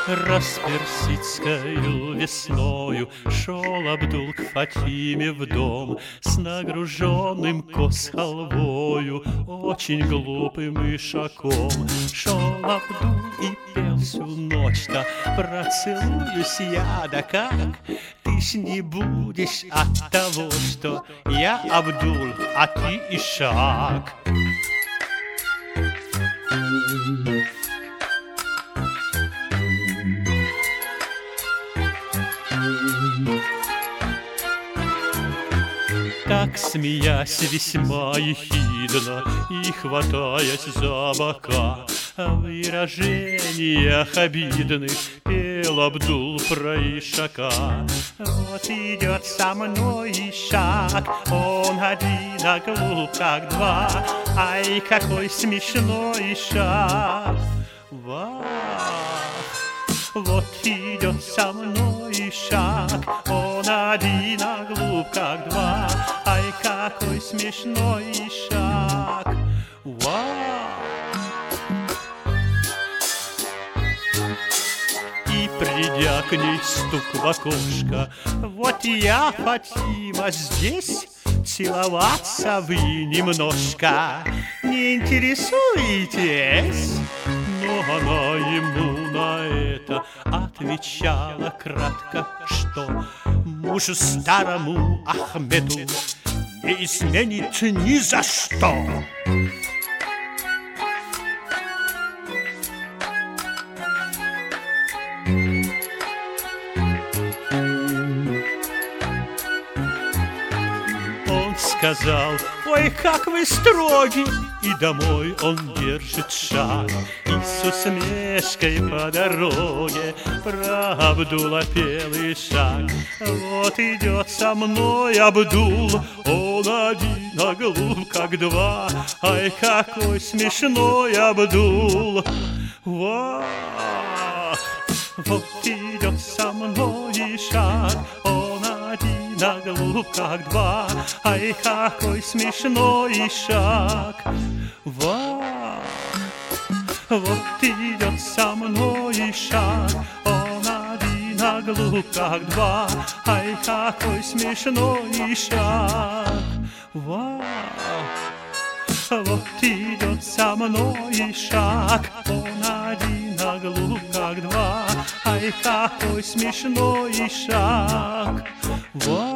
Расперсидскою весною шел Абдул к Фатиме в дом с нагруженным коз халвою, очень глупым ишаком. Шел Абдул и пел всю ночь-то: «Процелуюсь я, да как ты ж не будешь от того, что я Абдул, а ты ишак». Так, смеясь весьма ехидно и хватаясь за бока, в выражениях обидных пел Абдул про ишака. Вот идет со мной ишак, он один, а глуп как два. Ай, какой смешной ишак! Вах! Вот идет со мной ишак, он один, а глуп как два. Ай, какой смешной ишак! Вау! И придя к ней, стук в окошко: «Вот я, Фатима, здесь, целоваться вы немножко не интересуетесь?» Но она ему на это отвечала кратко, что мужу старому Ахмеду не изменит ни за что. Он сказал: «Ой, как вы строги!» И домой он держит шаг, и с усмешкой по дороге про Абдула пел ишак. Вот идет со мной Абдул, он один, а глуп как два. Ай, какой смешной Абдул! Вах! Вот идет со мной ишак, он один, а глуп как два. Ай, какой смешной ишак! Вау! Вот идет со мной ишак, он один, а глуп как два. Ай, какой смешной ишак! Вау! Вот идет со мной ишак, он один, а глуп как два. Ай, какой смешной ишак! Вау!